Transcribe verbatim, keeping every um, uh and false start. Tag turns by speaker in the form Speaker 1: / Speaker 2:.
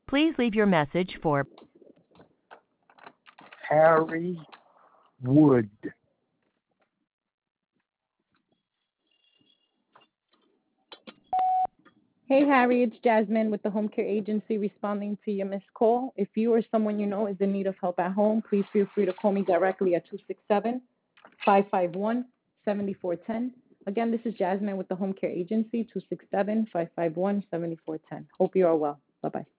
Speaker 1: Please leave your message for
Speaker 2: Harry Wood.
Speaker 3: Hey, Harry, it's Jasmine with the Home Care Agency responding to your missed call. If you or someone you know is in need of help at home, please feel free to call me directly at two six seven, five five one, seven four one zero. Again, this is Jasmine with the Home Care Agency, two six seven, five five one, seven four one zero. Hope you are well. Bye-bye.